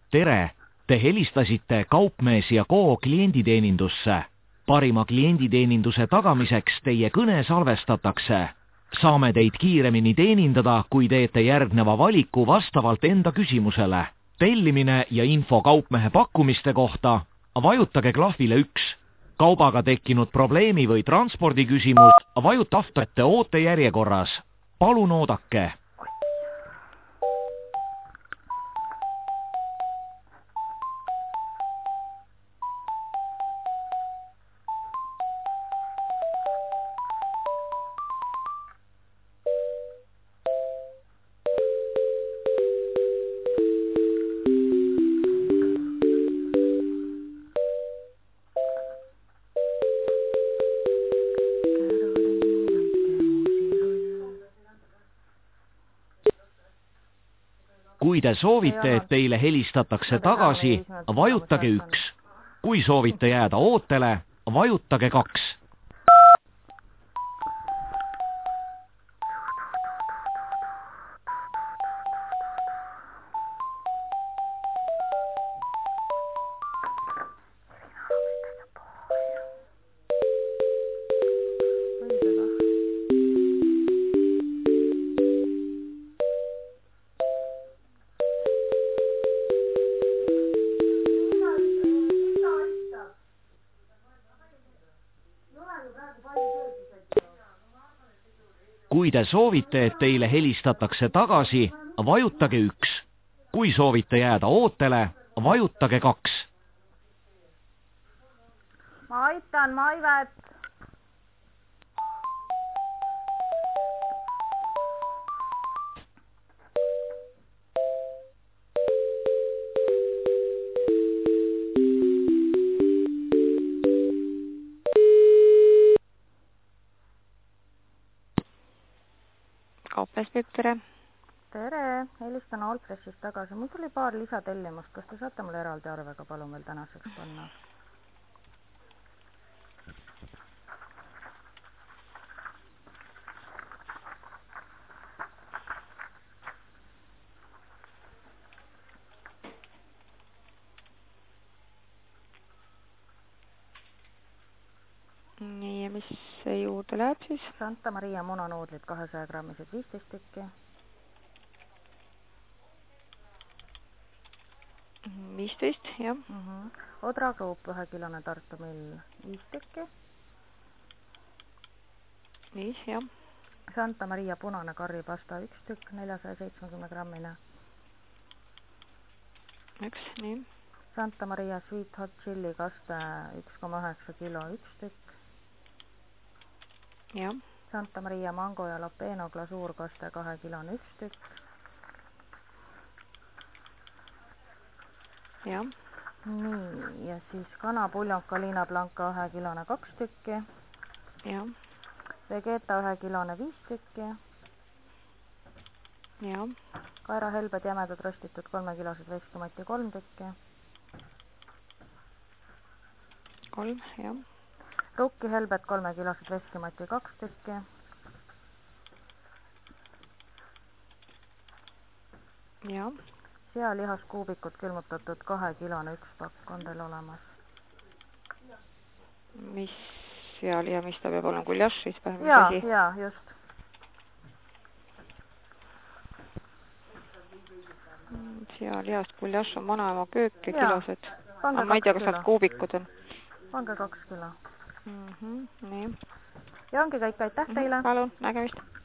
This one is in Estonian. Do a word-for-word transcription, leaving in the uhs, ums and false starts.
tere, te helistasite Kaupmees ja Co klienditeenindusse. Parima klienditeeninduse tagamiseks teie kõne salvestatakse. Saame teid kiiremini teenindada, kui teete järgneva valiku vastavalt enda küsimusele. Tellimine ja info kaupmehe pakkumiste kohta, vajutage klahvile üks. Kaubaga tekkinud probleemi või transpordiküsimus, vajutate ootejärjekorras. Palun oodake. Kui te soovite, et teile helistatakse tagasi, vajutage üks. Kui soovite jääda ootele, vajutage kaks. Kui te soovite, et teile helistatakse tagasi, vajutage üks. Kui soovite jääda ootele, vajutage kaks. Ma aitan, Maivet. Kaupmees, tere. Tere, helistan Allpressist tagasi. Mul tuli paar lisatellimust. Kas te saate mulle eraldi arvega palun veel tänaseks panna? Nii, ja mis see juurde läheb siis? Santa Maria munanoodlid kahesaja grammised viisteist tükki. viisteist, jah. Uh -huh. Odra Group ühe kilone Tartu mill viis tükki. viis, jah. Santa Maria punane karripasta üks tükk, neljasaja seitsmekümne grammine. üks, nii. Santa Maria Sweet Hot Chili kaste üks koma üheksa kilo üks tükk. Ja. Santa Maria mango ja lopeno glasuurkaste kahe kilone üks tükk. Ja. Nii, ja siis kanapuljon Kalina Blanca ühe kilone kaks tükki. Ja. Vegeta ühe kilone viis tükki. Ja. Kaerahelbed jämedad rostitud kolmekilosed veskimati kolm tükki. kolm, jah. Rukkihelbed kolmekilosed veskimati kaks tükki. Ja. Sealihaskuubikud külmutatud kahe kilone üks pakk on teil olemas. Mis seal ja mis ta peab olema, gulaš siis? Jaa, jaa, just. Sealihast gulaš on vanaema köök ja kilosed. Aga ma ei tea, kas nad kuubikud on. Pange kaks kilo. Mm -hmm, nii. Ja ongi kõik, aitäh teile. Palun, nägemist.